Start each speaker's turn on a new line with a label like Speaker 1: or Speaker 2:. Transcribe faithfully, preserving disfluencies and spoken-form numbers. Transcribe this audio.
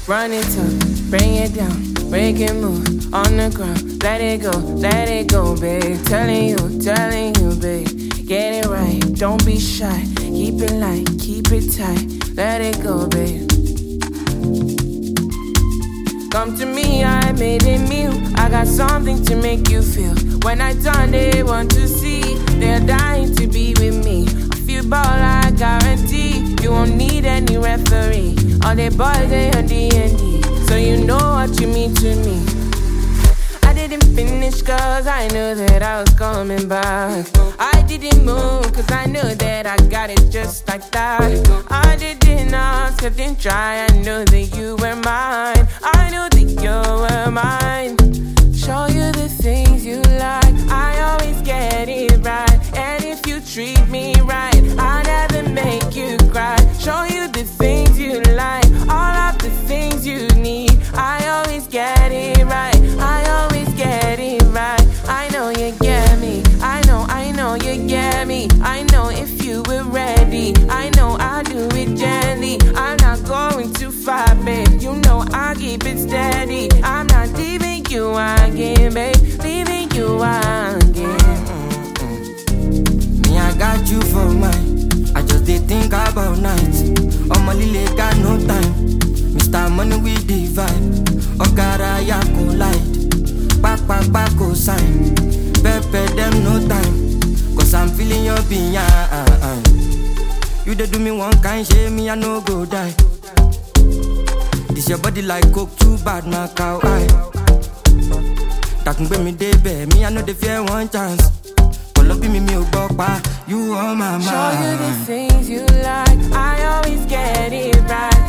Speaker 1: Run it up, bring it down, break it, move on the ground. Let it go, let it go, babe. Telling you, telling you, babe. Get it right, don't be shy. Keep it light, keep it tight. Let it go, babe. Come to me, I made it meal. I got something to make you feel. When I turn, they want to see. They're dying to be with me. I feel ball, I guarantee. You won't need any referee. All the boys, they on D and D. So you know what you mean to me. I didn't finish cause I knew that I was coming back. I didn't move cause I knew that I got it just like that. I didn't ask, I didn't try. I knew that you were mine. I knew that you were mine. Show you the things you like. I always get it right. And if you treat me right, I'll never make you cry. Show you the things you like. All of the things you need. I always get it right. I always get it right. I know you get me. I know, I know you get me. I know if you were ready. I know I'll do it gently. I'm not going too far, babe. You know I'll keep it steady. I'm not leaving you again, babe. Leaving you again.
Speaker 2: Me, I got you for mine. I just did think about nights. On my lily got no time. Mister Money with the vibe. Okara ya collide. Back, back, back, go sign. Pepe them no time. Cause I'm feeling your behind. You dey do me one kind shame, me I no go die. This your body like coke, too bad, my cow eye. That can bring me day, babe. Me I know the fear one chance. Pull up in me, me you on my mind.
Speaker 1: Show you the things you like. I always get it right.